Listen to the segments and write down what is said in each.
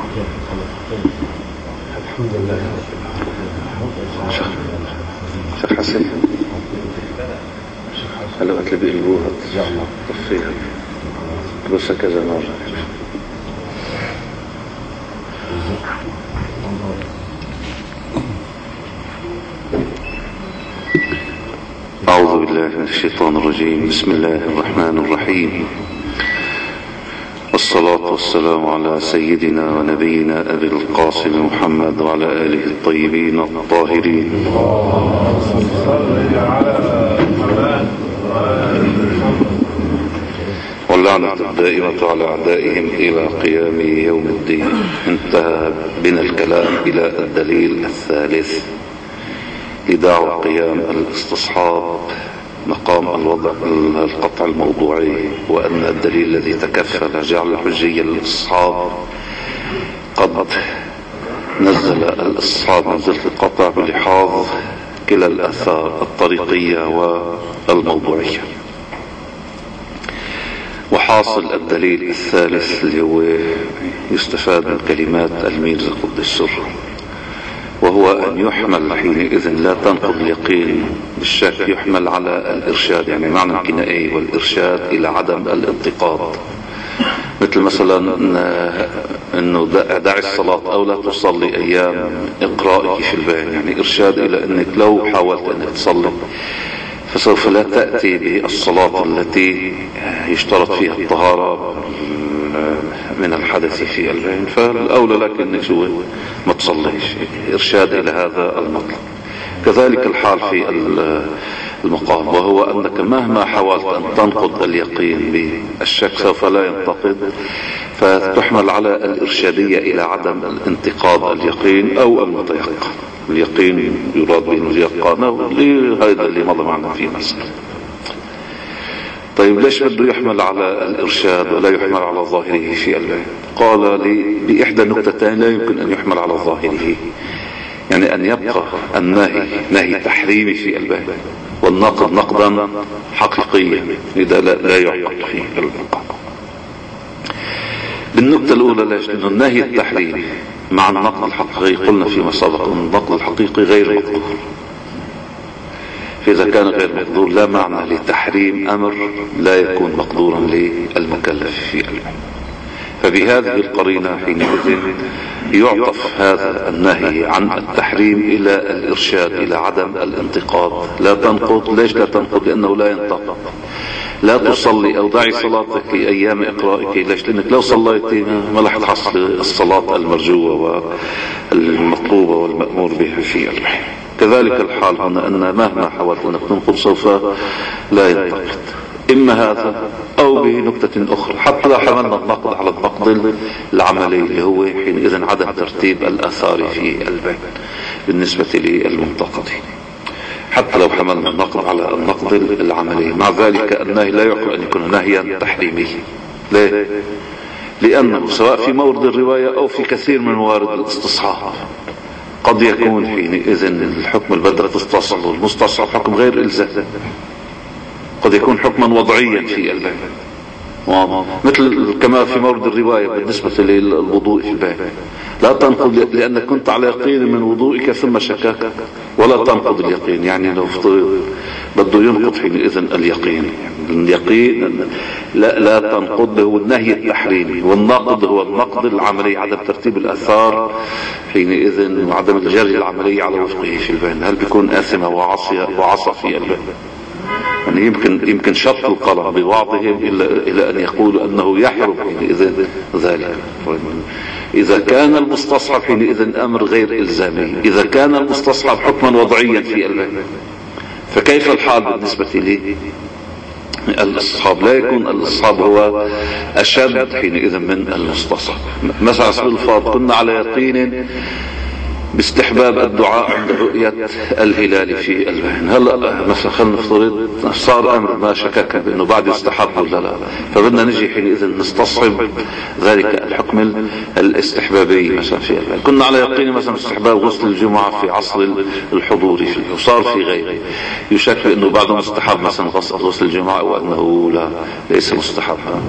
الحمد لله. شيخ حسن هلا قلت لي بيقلبوها طفيها بس كذا مرة. أعوذ بالله من الشيطان الرجيم. بسم الله الرحمن الرحيم، والصلاة والسلام على سيدنا ونبينا أبي القاسم محمد وعلى آله الطيبين الطاهرين، واللعنة الدائمة على أعدائهم إلى قيام يوم الدين. انتهى بنا الكلام إلى الدليل الثالث لدعوى قيام الاستصحاب مقام القطع الموضوعي، وأن الدليل الذي تكفل جعل الحجية للاستصحاب قد نزل الاستصحاب منزلة القطع بلحاظ كلا الآثار الطريقية والموضوعية. وحاصل الدليل الثالث اللي هو يستفاد من كلمات الميرزا قدس سره، وهو أن يحمل حينئذ لا تنقض اليقين بالشك، يحمل على الإرشاد، يعني معنى الكنائي والإرشاد إلى عدم الانتقاض. مثل مثلا أنه دع الصلاة أو لا تصلي أيام إقرائك في البيان، يعني إرشاد إلى أنك لو حاولت أنك تصلي فسوف لا تأتي بالصلاة التي يشترط فيها الطهارة من الحدث في البين، فالأولى لك أنك ما تصليش. إرشاد إلى هذا المطلب. كذلك الحال في المقام، وهو أنك مهما حاولت أن تنقض اليقين بالشك سوف لا ينتقض، فتحمل على الإرشادية إلى عدم الانتقاض اليقين أو المتيقن. اليقين يراد به اليقين، هذا اللي مضى معنا في مسألة. طيب ليش بده يحمل على الإرشاد ولا يحمل على ظاهره في البيان؟ قال لي بإحدى النقطتين لا يمكن أن يحمل على ظاهره، يعني أن يبقى النهي نهي تحريمي في البيان والنقض نقضا حقيقيا، إذا لا يعقد فيه البقاء. بالنقطة الأولى ليش؟ لأنه النهي التحريمي مع النقض الحقيقي قلنا فيما سبق أن النقض الحقيقي غير مقدور، فإذا كان غير مقدور لا معنى لتحريم أمر لا يكون مقدورا للمكلف فيه. فبهذه القرينة حينئذ يعطف هذا النهي عن التحريم إلى الإرشاد إلى عدم الانتقاض. لا تنقض. ليش لا تنقض؟ لأنه لا ينتقض. لا تصلي أو دعي صلاتك في أيام إقرائك. ليش؟ لأنك لو صليت ما رح تحصل الصلاة المرجوة والمطلوبة والمأمور بها في البيان. كذلك الحال هنا أن مهما حاولت أنك تنقض سوف لا ينتقض. إما هذا أو بنكتة أخرى، حتى لو حملنا النقض على النقض العملي اللي هو حينئذ عدم ترتيب الآثار في البيان بالنسبة للمنتقدين. حتى لو حملنا النقض على النقض العملي، مع ذلك النهي لا يعقل أن يكون نهيا تحريميا. ليه؟ لأنه سواء في مورد الرواية أو في كثير من موارد الاستصحاب قد يكون حينئذ الحكم البدء تستصحب والمستصحب حكم غير إلزام، قد يكون حكما وضعيا في البيان، مثل كما في مورد الرواية بالنسبة للوضوء في البيان. لا تنقض لأنك كنت على يقين من وضوئك ثم شكاك، ولا تنقض اليقين، يعني لو بده ينقض حينئذ اليقين. اليقين لا تنقض هو النهي التحريمي، والنقض هو النقض العملي، عدم ترتيب الآثار حينئذ وعدم الجري العملي على وفقه في البيان. هل بيكون آثمة وعصى في البيان؟ يعني يمكن شط القلم ببعضهم إلى أن يقولوا أنه يحرم حينئذ ذلك. إذا كان المستصحب حينئذ أمر غير إلزامي، إذا كان المستصحب حكما وضعيا في البيان، فكيف الحال بالنسبة لي الاستصحاب؟ لا يكون الاستصحاب هو أشد حينئذ من المستصحب. مثلا سبيل الفاضل كنا على يقين باستحباب الدعاء عند رؤية الهلال في البيان. هلا مثلا خلينا نفترض صار امر ما شكك بانه بعد يستحب ولا لا، فبدنا نجي حينئذ نستصحب ذلك الحكم الاستحبابي مثلا في البيان. كنا على يقين مثلا استحباب غسل الجمعة في عصر الحضور فيه، وصار في غيره يشك بانه بعد مستحب مثلا غسل الجمعة، وانه لا ليس مستحب.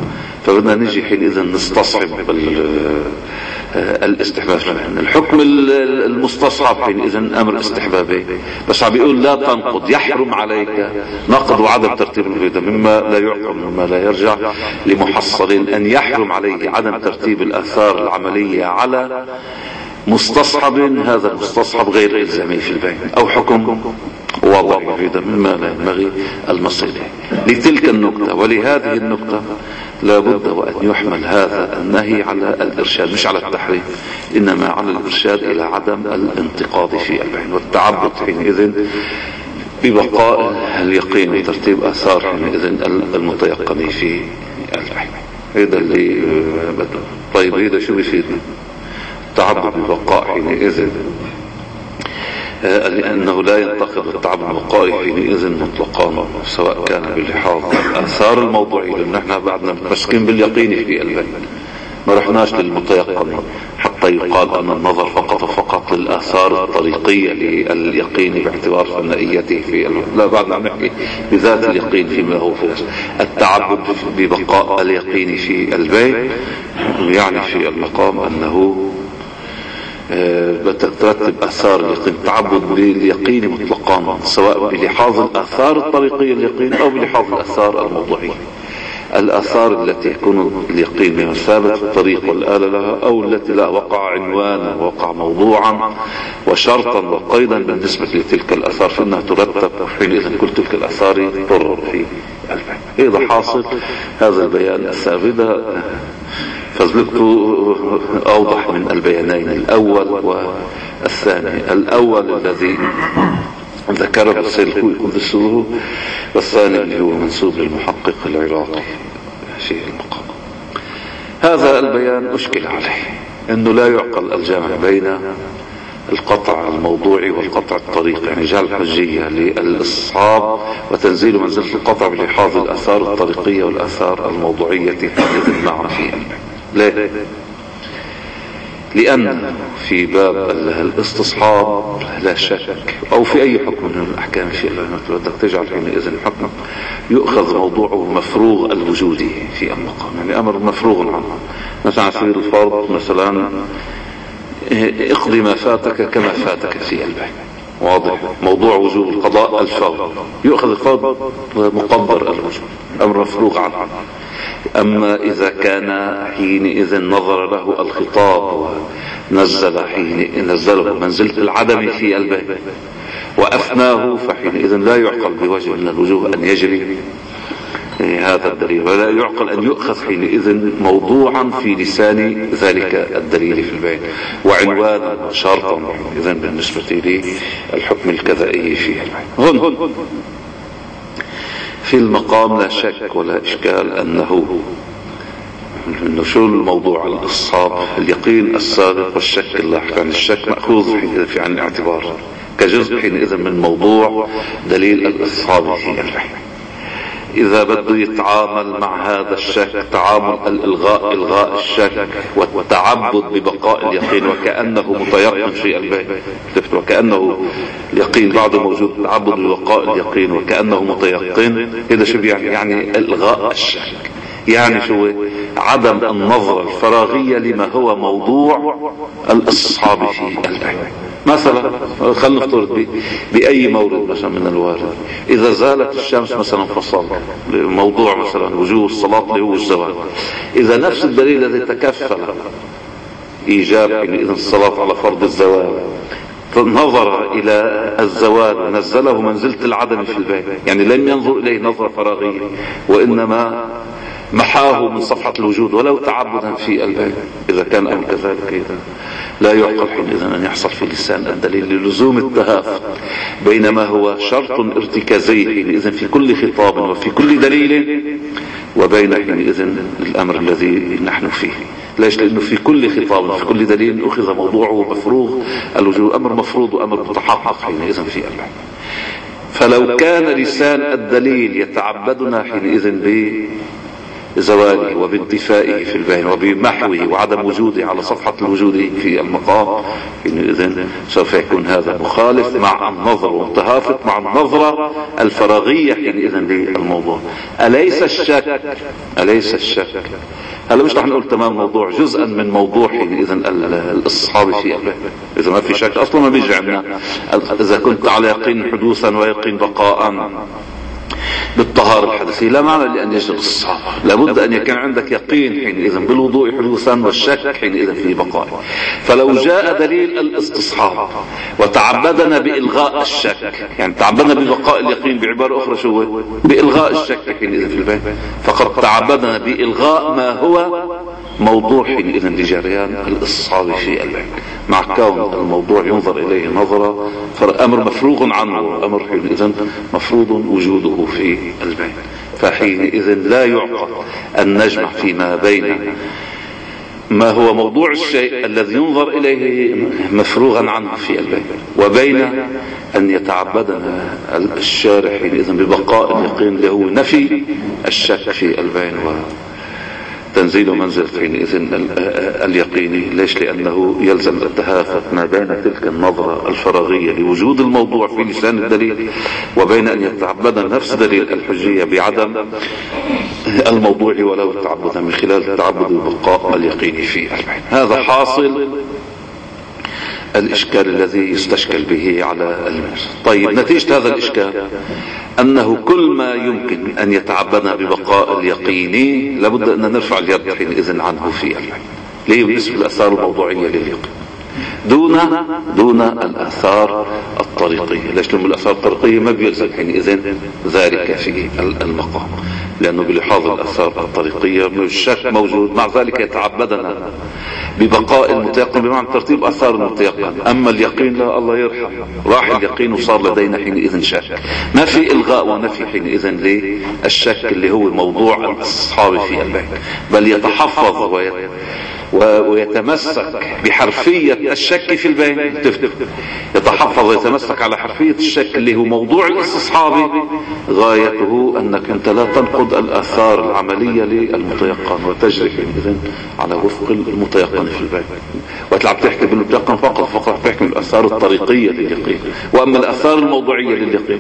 فبدنا نجي حينئذ نستصحب الاستحباب. الحكم المستصحب حينئذ امر استحبابي، بس عم بيقول لا تنقض، يحرم عليك نقض وعدم ترتيب الفريضة مما لا يعقل مما لا يرجع لمحصل ان يحرم عليه عدم ترتيب الاثار العملية على مستصحب، هذا المستصحب غير الزامي في البيع، او حكم وضع الفريضة مما لا ينبغي المصير لتلك النقطة. ولهذه النقطة لا بد وأن يحمل هذا النهي على الإرشاد مش على التحريم، إنما على الإرشاد إلى عدم الانتقاض في البيع والتعبد حينئذ ببقاء اليقين وترتيب آثار حينئذ المتيقن في البيع. هذا اللي بدنا. طيب هذا شو بيفيدنا؟ التعبد ببقاء حينئذ لأنه لا ينتقض التعبد ببقائه حينئذ مطلقا، سواء كان بلحاظ الآثار الموضوعية، لأن نحن بعدنا متمسكين باليقين في البيع، ما رحناش للمتيقن حتى يقال أن النظر فقط للآثار الطريقية لليقين باعتبار فنائيته في البيع. لا، بعدنا نحكي بذات اليقين فيما هو فوق. التعبد ببقاء اليقين في البيع يعني في المقام أنه بتترتب آثار اليقين، التعبد باليقين مطلقا، سواء بلحاظ الآثار الطريقية اليقين أو بلحاظ الآثار الموضوعية. الآثار التي يكون اليقين من ثابت في الطريق والآلة لها، أو التي لا وقع عنوانا ووقع موضوعا وشرطا وقيدا بالنسبة لتلك الآثار، فإنها ترتب حينئذ كل تلك الآثار تضر في البيع. إذا حاصل هذا البيان الثابت فزلقت أوضح من البيانين الأول والثاني. الأول الذي ذكره السيد الخوئي قدسه، والثاني اللي هو منسوب للمحقق العراقي في المقام. هذا البيان أشكل عليه أنه لا يعقل الجامع بين القطع الموضوعي والقطع الطريق، يعني جعل الحجية للإصحاب وتنزيل منزلة القطع بلحاظ الآثار الطريقية والآثار الموضوعية معا فيها. ليه؟ لأن في باب الاستصحاب لا شك، أو في أي حكم من الأحكام في بدك تجعل حينئذ حكم يؤخذ موضوعه مفروغ الوجود في المقام، يعني أمر مفروغ عنه. مثلا في الفرض مثلا اقضي ما فاتك كما فاتك في البيع، واضح؟ موضوع وجوب القضاء الفور، يؤخذ الفور مقدر الوجوب، أمر مفروغ عنه. أما إذا كان حينئذ نظر له الخطاب نزله منزلة العدم في البيع وأفناه، فحينئذ لا يعقل بوجه من الوجوه أن يجري هذا الدليل، ولا يعقل أن يؤخذ حينئذ موضوعا في لسان ذلك الدليل في البيع وعنوانا وشرطا إذن بالنسبة للحكم الكذائي في البيع. هون في المقام لا شك ولا إشكال أنه شو الموضوع الإصحاب، اليقين السابق والشك اللاحق، يعني الشك مأخوذ في عن الاعتبار كجزء حينئذ من موضوع دليل الإصحاب في البيع. إذا بده يتعامل مع هذا الشك تعامل إلغاء الشك والتعبد ببقاء اليقين وكأنه متيقن في البيع، وكأنه اليقين بعده موجود، التعبد ببقاء اليقين وكأنه متيقن، هذا شو يعني إلغاء الشك، يعني شو عدم النظرة الفراغية لما هو موضوع الاستصحاب في البيع. مثلا خلينا نفترض بأي مورد مثلا من الوارد، إذا زالت الشمس مثلا فصل موضوع مثلا وجوب الصلاة اللي هو الزوال، إذا نفس الدليل الذي تكفل إيجاب إذن الصلاة على فرض الزوال نظر إلى الزوال ونزله منزلة العدم في البيع، يعني لم ينظر إليه نظرة فراغية وإنما محاه من صفحة الوجود ولو تعبدا في البيع، إذا كان أمر كذلك لا يعقل حينئذ أن يحصل في لسان الدليل للزوم التهافت بينما هو شرط ارتكازي حينئذ في كل خطاب وفي كل دليل وبين حينئذ الأمر الذي نحن فيه. ليش؟ لأنه في كل خطاب وفي كل دليل أخذ موضوعه مفروغ الوجود، أمر مفروض وأمر متحقق حينئذ في البيع. فلو كان لسان الدليل يتعبدنا حينئذ بزواله وبانطفائه في البين وبمحوه وعدم وجوده على صفحة الوجود في المقام، إذن سوف يكون هذا مخالف مع النظر ومتهافت مع النظرة الفراغية إذن للموضوع. أليس الشك هلا مش رح نقول تمام موضوع، جزءا من موضوع إذن الاستصحاب في البين. إذا ما في شك أصلا ما بيجي عندنا إذا كنت على يقين حدوثا ويقين بقاء بالطهارة الحدثية لا معنى لأن يجب الاستصحاب، لابد أن يكون عندك يقين حينئذ بالوضوء حدوثا والشك حينئذ في بقاء. فلو جاء دليل الاستصحاب وتعبدنا بإلغاء الشك، يعني تعبدنا ببقاء اليقين بعبارة أخرى شو بإلغاء الشك حينئذ في البين، فقد تعبدنا بإلغاء ما هو موضوع حينئذ لجريان الاستصحاب في البين، مع كون الموضوع ينظر إليه نظرة فالأمر مفروغ عنه، أمر حينئذ مفروض وجوده في البين. فحينئذ لا يعقل أن نجمع فيما بين ما هو موضوع الشيء الذي ينظر إليه مفروغا عنه في البين، وبين أن يتعبدنا الشارع حينئذ ببقاء اليقين اللي هو نفي الشك في البين تنزيل منزل حينئذ اليقيني. ليش؟ لأنه يلزم التهافت ما بين تلك النظرة الفراغية لوجود الموضوع في لسان الدليل وبين أن يتعبد نفس دليل الحجية بعدم الموضوع ولو التعبد من خلال التعبد ببقاء اليقيني في البين. هذا حاصل الإشكال الذي يستشكل به على المرس. طيب نتيجة هذا الإشكال أنه كل ما يمكن أن يتعبدنا ببقاء اليقيني لابد أن نرفع اليد حينئذ عنه في البين. ليه؟ بالنسبة للآثار الموضوعية لليقين دون الآثار الطريقية. ليش؟ لأن الآثار الطريقية ما بيلزم حينئذ ذلك في المقام، لأنه بلحاظ الآثار الطريقية الشك موجود، مع ذلك يتعبدنا ببقاء المتيقن بمعنى ترتيب آثار المتيقن. أما اليقين لا، الله يرحم، راح اليقين وصار لدينا حينئذ شك. ما في إلغاء ونفي حينئذ للشك اللي هو موضوع الاستصحاب في البين، بل يتحفظ ويتمسك بحرفية الشك في البين. يتحفظ ويتمسك على حرفية الشك اللي هو موضوع الاستصحاب، غايته أنك أنت لا تنقض الآثار العملية للمتيقن وتجري إذن على وفق المتيقن في البين. وتلعب تحكي بالمتيقن فقط تحكي الآثار الطريقية لليقين. وأما الآثار الموضوعية لليقين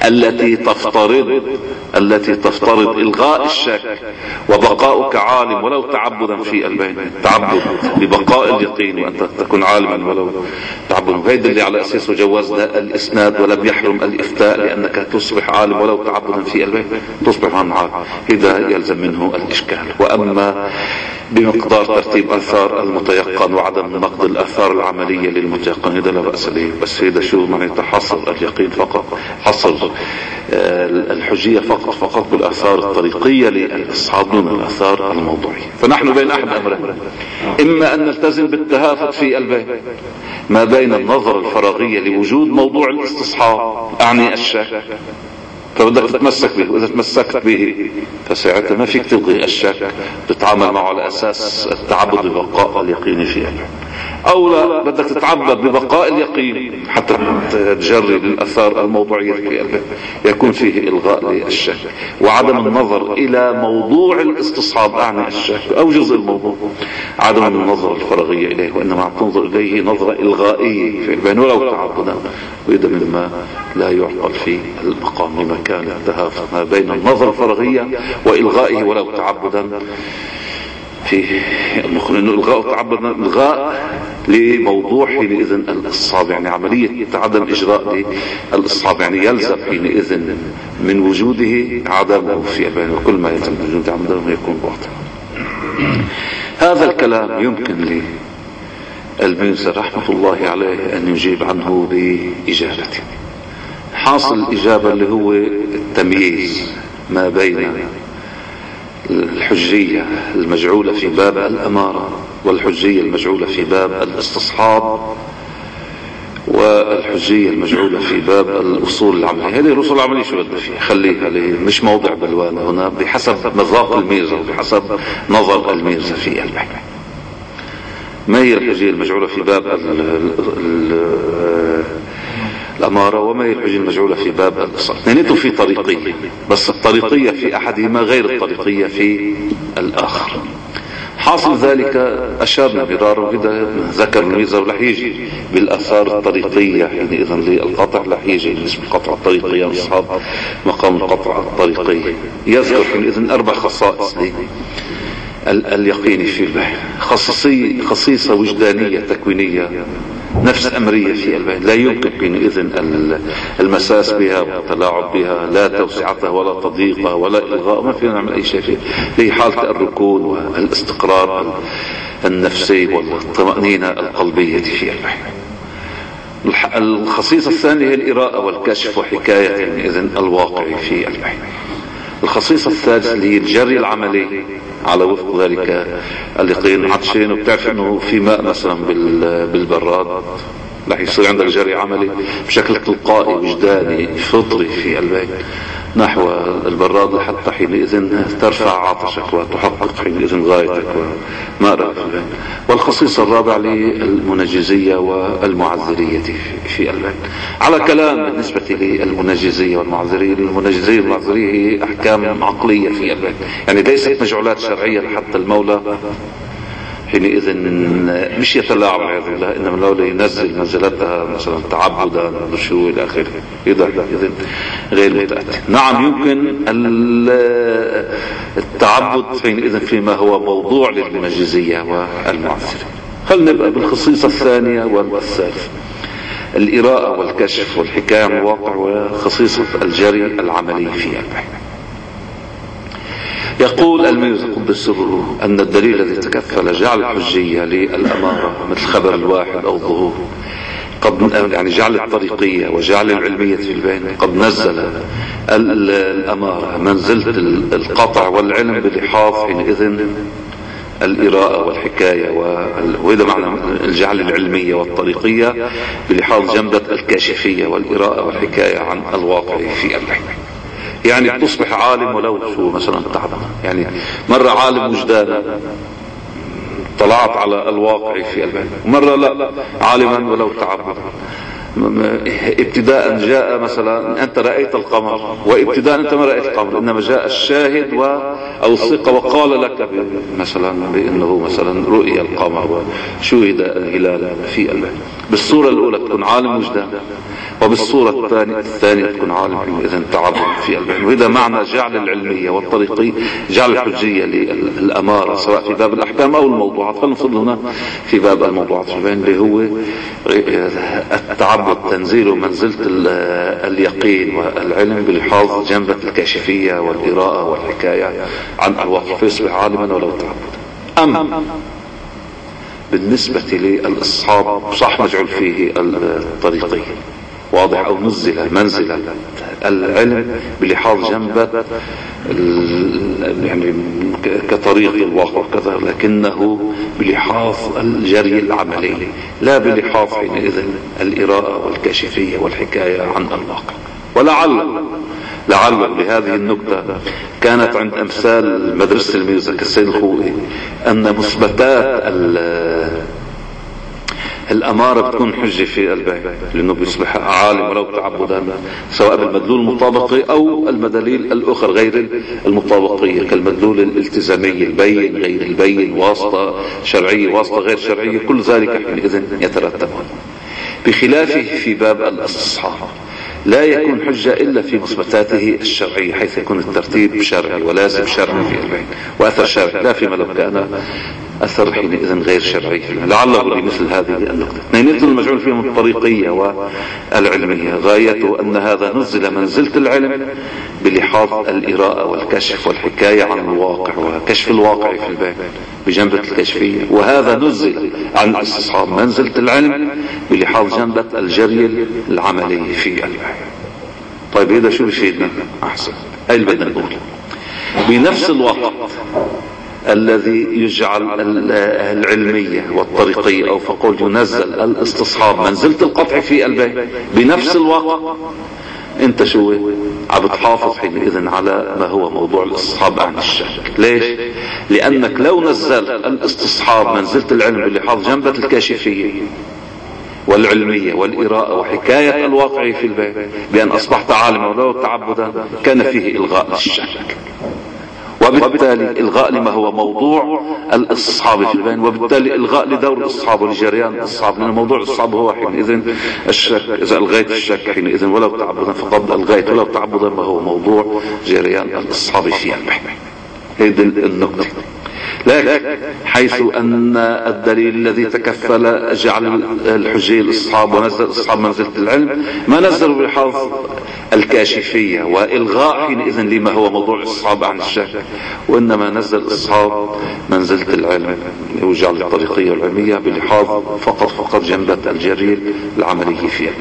التي تفترض إلغاء الشك وبقاؤك عالم ولو تعبدا في البين، تعبد ببقاء اليقين وأنت تكون عالما ولو تعبد، هيدا اللي على أساسه جوزنا الإسناد ولم يحرم الإفتاء، لأنك تصبح عالم ولو تعبدا في البين تصبح عن عالم. هذا يلزم منه الإشكال. وأما بمقدار ترتيب آثار المتيقن وعدم نقد الآثار العملية للمتيقن هذا لا بأس به، بس هذا شو معناته حصر اليقين فقط، حصر الحجية فقط بالآثار الطريقية للأصحاب دون الآثار الموضوعية. فنحن بين أحد أمرين، إما أن نلتزم بالتهافت في البين ما بين النظر الفراغية لوجود موضوع الاستصحاب أعني الشك، فبدك تتمسك به، وإذا تمسكت به فساعتها ما فيك تلغي الشك، تتعامل معه على أساس التعبد ببقاء اليقين في البين. أو لا، بدك تتعبد ببقاء اليقين حتى تجري للأثار الموضوعية في البين، يكون فيه إلغاء للشك وعدم النظر إلى موضوع الاستصحاب أعني الشك أو جزء الموضوع، عدم النظر الفراغية إليه، وإنما تنظر إليه نظرة إلغائية في البين ولو تعبدا. وإذا مما لا يعقل في المقام لمكان التهافت ما بين النظر الفراغية وإلغائه ولو تعبدا في المخرج، انه الغاء تعبدنا الغاء لموضوع حينئذ الاستصحاب، يعني عملية عدم اجراء للاستصحاب، يعني يلزم حينئذ من وجوده عدمه في البين، وكل ما يلزم من وجود عدمه يكون باطلا. هذا الكلام يمكن للمنذر رحمة الله عليه ان يجيب عنه بإجابته. حاصل الإجابة اللي هو التمييز ما بين الحجية المجعولة في باب الأمارة والحجية المجعولة في باب الاستصحاب والحجية المجعولة في باب الأصول العملية. هذه الأصول العملية شو بدنا فيها؟ خليها مش موضع بلوانة هنا، بحسب مذاق الميرزا وبحسب نظر الميرزا في البين. ما هي الحجية المجعولة في باب الأمارة وما يحوج المجعولة في باب الإصابة. اثنيناتهم في طريقية، بس الطريقية في أحدهما غير الطريقية في الآخر. حاصل ذلك أشارنا مرارا وإذا ذكر الميزة ورح يجي بالآثار الطريقية حينئذ للقطع، رح يجي بالنسبة للقطع الطريقية أصحاب مقام القطع الطريقية. يذكر حينئذ 4 خصائص اليقين في البيان. خصيصة وجدانية تكوينية، نفس أمرية في البيان، لا يمكن حينئذ المساس بها والتلاعب بها، لا توسعتها ولا تضييقها ولا إلغاء، ما فينا نعمل أي شيء فيها. هي حالة الركون والاستقرار النفسي والطمأنينة القلبية في البيان. الخصيصة الثانية هي الإراءة والكشف وحكاية حينئذ الواقع في البيان. الخصيصة الثالثة اللي هي الجري العملي على وفق ذلك اليقين. عطشين وبتعرف انه في ماء مثلا بالبراد، رح يصير عندك جري عملي بشكل تلقائي وجداني فطري في البيت نحو البراد، حتى حينئذ ترفع عطشك وتحقق حينئذ غايتك وما رأيك. والخصيصة الرابعة للمنجزية والمعذرية في البيت. على كلام بالنسبة للمنجزية والمعذرية، المنجزية والمعذرية هي أحكام عقلية في البيت، يعني ليست مجعولات شرعية حتى المولى حينئذ مش يتلاعب والعياذ بالله، انما المولى ينزل منزلتها مثلا تعبدا شو الى اخره، اذا غير متأتي. نعم يمكن التعبد حينئذ فيما هو موضوع للمنجزية والمعذرية. خلينا نبقى بالخصيصة الثانية والثالثة، الإراءة والكشف والحكاية عن الواقع وخصيصة الجري العملي في البحث. يقول الميز قدس سره أن الدليل الذي تكفل جعل الحجية للأمارة مثل خبر الواحد أو الظهور يعني جعل الطريقية وجعل العلمية في البين قد نزل الأمارة منزلة القطع والعلم بلحاظ حينئذ الإراءة والحكاية وإذا معنى الجعل العلمية والطريقية بلحاظ جنبة الكاشفية والإراءة والحكاية عن الواقع في البحث. يعني تصبح عالم ولو شو مثلا تعبان، يعني مرة عالم وجدانا طلعت على الواقع في البحث، مرة لا عالما ولو تعبان. ابتداء جاء مثلا انت رأيت القمر، وابتداء انت ما رأيت القمر، انما جاء الشاهد او الثقة وقال لك مثلا بانه مثلا رؤيا القمر وشوهد الهلال في البحث. بالصورة الاولى تكون عالم وجدان، وبالصورة الثانية تكون عالم إذن تعبد في البحث. وإذا معنى جعل العلمية والطريقية جعل الحجية للأمارة سواء في باب الأحكام أو الموضوعات. فنفضل هنا في باب الموضوعات اللي هو التعبد تنزيل منزلة اليقين والعلم بلحاظ جنبة الكاشفية والإراءة والحكاية عن الواقع، فيصبح عالما ولو تعبد. بالنسبة للأصحاب صح مجعول فيه الطريقية واضح، أو نزل منزلة العلم بلحاظ جنبة يعني كطريق الواقع كذا، لكنه بلحاظ الجري العملي لا بلحاظ حينئذ الإراءة والكاشفية والحكاية عن الواقع. لعل بهذه النكتة كانت عند أمثال مدرسة الميزة كالسيد الخوئي أن مثبتات الأمارة بتكون حجة في البيع، لأنه بيصبح عالم ولو تعبدا سواء بالمدلول المطابقي أو المدليل الأخر غير المطابقية كالمدلول الالتزامي البين غير البين، واسطة شرعية واسطة غير شرعية، كل ذلك حينئذ يترتب. بخلافه في باب الاستصحاب لا يكون حجة إلا في مثبتاته الشرعية، حيث يكون الترتيب شرعي ولازم شرعي في البيع وأثر شرعي، لا فيما لو كان أثر حينئذ غير شرعي. لعله لمثل هذه النقطة. اثنين المجعول فيهم الطريقية والعلمية غايته أن هذا نزل منزلة العلم بلحاظ الإراءة والكشف والحكاية عن الواقع وكشف الواقع في البيع بجنبة الكشفية، وهذا نزل عن الاستصحاب منزلة العلم بلحاظ جنبة الجري العملي في البيع. طيب هذا شو بيفيدنا؟ أحسن أي اللي بدنا نقول بنفس الوقت الذي يجعل العلمية والطريقية أو فقول ينزل الاستصحاب منزلة القطع في البيع، بنفس الوقت انت شو عم بتحافظ حينئذ على ما هو موضوع الاستصحاب عن الشك. ليش؟ لأنك لو نزل الاستصحاب منزلة العلم بلحاظ جنبة الكاشفية والعلمية والإراءة وحكاية الواقع في البيت بأن أصبحت عالما ولو تعبدا كان فيه إلغاء للشك، وبالتالي إلغاء لما هو موضوع الاستصحاب في البين، وبالتالي إلغاء لدور الاستصحاب ولجريان الاستصحاب، لأن موضوع الاستصحاب هو حينئذ الشك. إذا ألغيت الشك حينئذ ولو تعبدا فقد ألغيت ولو تعبدا ما هو موضوع جريان الاستصحاب في البين. هذه النقطة. لكن حيث أن الدليل الذي تكفل جعل الحجية الاستصحاب ونزل الاستصحاب منزلة العلم ما نزلوا بلحاظ الكاشفية وإلغاء حينئذ لما هو موضوع الاستصحاب عن الشك، وإنما نزل الاستصحاب منزلة العلم وجعل الطريقية والعلمية بلحاظ فقط جنبة الجري العملي فيها.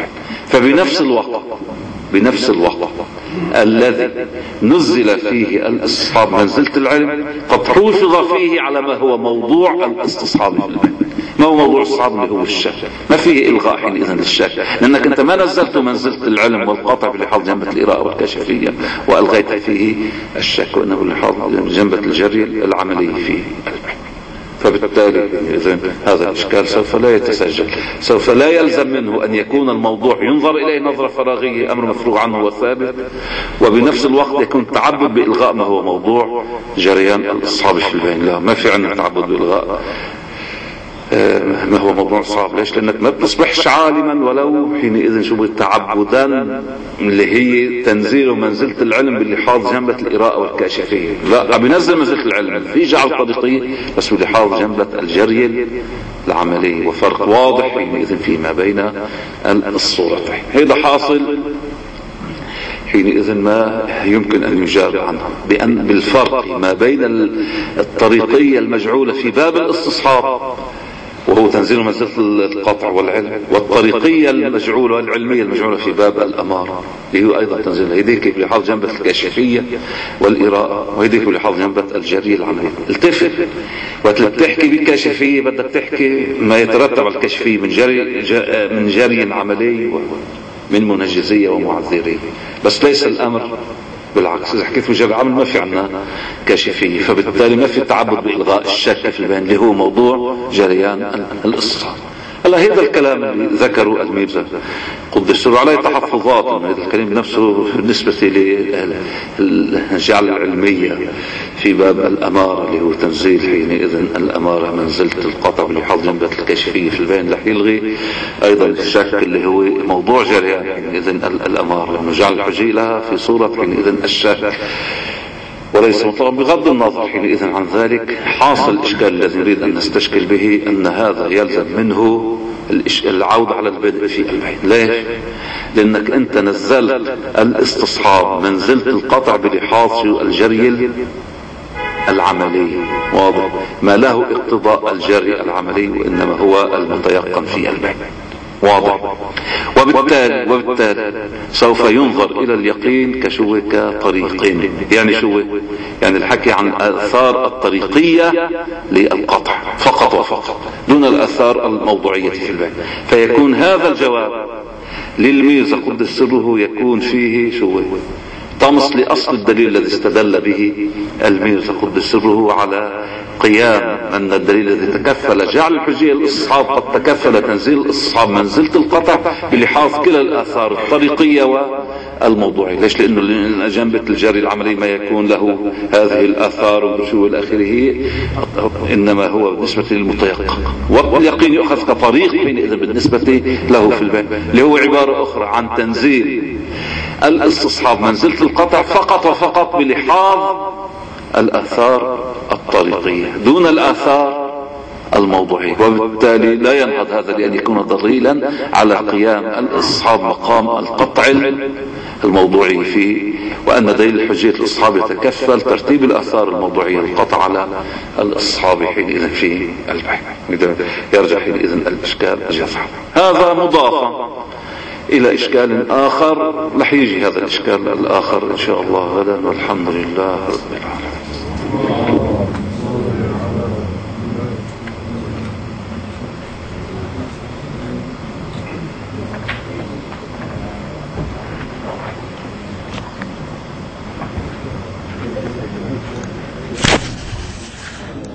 بنفس الوقت الذي نزل فيه الاستصحاب منزلة العلم قد حوفظ فيه على ما هو موضوع الاستصحاب. ما هو موضوع الاستصحاب؟ اللي هو الشك. ما فيه إلغاء حينئذ للشك، لأنك أنت ما نزلت منزلة العلم والقطع بلحاظ جنبة الإراءة والكشفية وألغيت فيه الشك، وإنه بلحاظ جنبة الجري العملي فيه. فبالتالي إذن هذا الإشكال سوف لا يتسجل، سوف لا يلزم منه أن يكون الموضوع ينظر إليه نظرة فراغية أمر مفروغ عنه وثابت، وبنفس الوقت يكون تعبد بإلغاء ما هو موضوع جريان الاستصحاب في البين. لا، ما في عندنا تعبد بإلغاء ما هو موضوع صعب. ليش؟ لأنك ما بتصبحش عالما ولو حينئذ شو تعبدا اللي هي تنزيل منزلة العلم بلحاظ جنبة الإراءة والكاشفية. لا، بينزل منزلة العلم في جعل طريقي بس بلحاظ جنبة الجري العملي، وفرق واضح حينئذ فيما بين الصورتين. هذا حاصل حينئذ ما يمكن أن يجاب عنه بأن بالفرق ما بين الطريقية المجعولة في باب الاستصحاب وهو تنزيل منزلة القطع والعلم، والطريقية المجعولة والعلمية المجعولة في باب الأمارة اللي هو أيضا تنزيل. هيديك بلحاظ جنبة الكاشفية والإراءة، وهيديك بلحاظ جنبة الجري العملي. التفت وتحكي بالكاشفية بدك تحكي ما يترتب على الكاشفية من جري عملي ومن منجزية ومعذرية، بس ليس الأمر بالعكس. إذا حكيت مجرد عمل ما في عنا كاشفية، فبالتالي ما في تعبد بإلغاء الشك في البين اللي هو موضوع جريان الاستصحاب. هلا هذا الكلام اللي ذكره الميرزا قدس سره عليه تحفظات، هذا الكلام نفسه بالنسبة للجعل العلمية في باب الأمارة اللي هو تنزيل حينئذ الأمارة منزلة القطع بلحاظ جنبة الكاشفية في البين، رح يلغي أيضا الشك اللي هو موضوع جريان حينئذ الأمارة، لأنه جعل الحجي لها في صورة حينئذ الشك وليس مطلقا. بغض النظر حينئذ عن ذلك، حاصل الإشكال الذي نريد أن نستشكل به أن هذا يلزم منه العودة على البدء في البين. ليش؟ لأنك أنت نزلت الاستصحاب منزلة القطع بلحاظ الجري العملي، واضح ما له اقتضاء الجري العملي وإنما هو المتيقن في البين، واضح. وبالتالي سوف ينظر إلى اليقين كطريقين. يعني شو؟ يعني الحكي عن آثار الطريقية للقطع فقط وفقط دون الآثار الموضوعية في البين. فيكون هذا الجواب للميرزا قدس سره يكون فيه شو؟ طمس لأصل الدليل الذي استدل به الميرزا قدس سره على قيام أن الدليل الذي تكفل جعل الحجية الاستصحاب قد تكفل تنزيل الاستصحاب منزلة القطع بلحاظ كلا الآثار الطريقية والموضوعية. ليش؟ لأنه جنبة الجري العملي ما يكون له هذه الآثار وشو الآخره، إنما هو بالنسبة للمتيقن، واليقين يؤخذ كطريق حينئذ بالنسبة له في البين، اللي هو عبارة أخرى عن تنزيل الاستصحاب منزلة القطع فقط وفقط بلحاظ الآثار الطريقية دون الآثار الموضوعية. وبالتالي لا ينهض هذا لأن يكون دليلا على قيام الاستصحاب مقام القطع الموضوعي فيه، وأن دليل حجية الاستصحاب يتكفل ترتيب الآثار الموضوعية القطع على الاستصحاب حينئذ في البين. يرجع حينئذ الإشكال جزءا. هذا مضافا إلى إشكال آخر، رح يجي هذا الإشكال الآخر إن شاء الله غدا، والحمد لله رب العالمين.